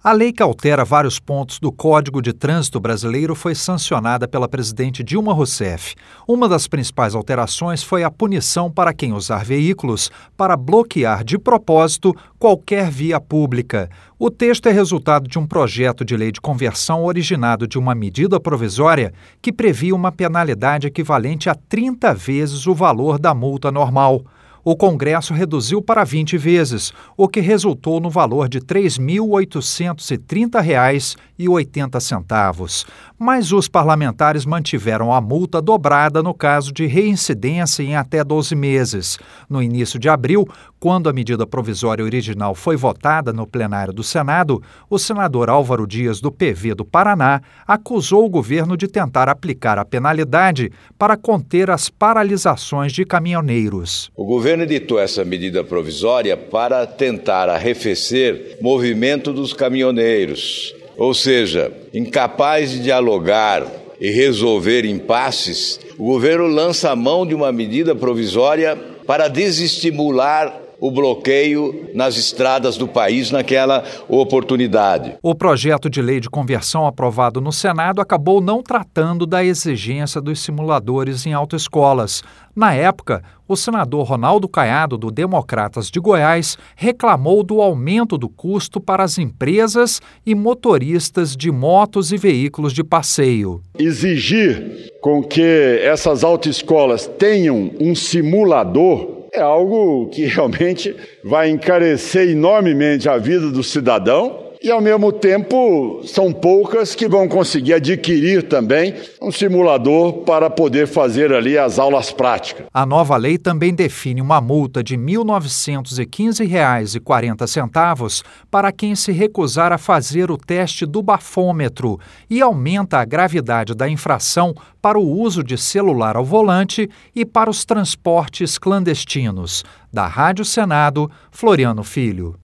A lei que altera vários pontos do Código de Trânsito Brasileiro foi sancionada pela presidente Dilma Rousseff. Uma das principais alterações foi a punição para quem usar veículos para bloquear de propósito qualquer via pública. O texto é resultado de um projeto de lei de conversão originado de uma medida provisória que previa uma penalidade equivalente a 30 vezes o valor da multa normal. O Congresso reduziu para 20 vezes, o que resultou no valor de R$ 3.830,80. Mas os parlamentares mantiveram a multa dobrada no caso de reincidência em até 12 meses. No início de abril, quando a medida provisória original foi votada no plenário do Senado, o senador Álvaro Dias, do PV do Paraná, acusou o governo de tentar aplicar a penalidade para conter as paralisações de caminhoneiros. O governo editou essa medida provisória para tentar arrefecer o movimento dos caminhoneiros, ou seja, incapaz de dialogar e resolver impasses, o governo lança a mão de uma medida provisória para desestimular o bloqueio nas estradas do país naquela oportunidade. O projeto de lei de conversão aprovado no Senado acabou não tratando da exigência dos simuladores em autoescolas. Na época, o senador Ronaldo Caiado, do Democratas de Goiás, reclamou do aumento do custo para as empresas e motoristas de motos e veículos de passeio. Exigir com que essas autoescolas tenham um simulador é algo que realmente vai encarecer enormemente a vida do cidadão e, ao mesmo tempo, são poucas que vão conseguir adquirir também um simulador para poder fazer ali as aulas práticas. A nova lei também define uma multa de R$ 1.915,40 para quem se recusar a fazer o teste do bafômetro e aumenta a gravidade da infração para o uso de celular ao volante e para os transportes clandestinos. Da Rádio Senado, Floriano Filho.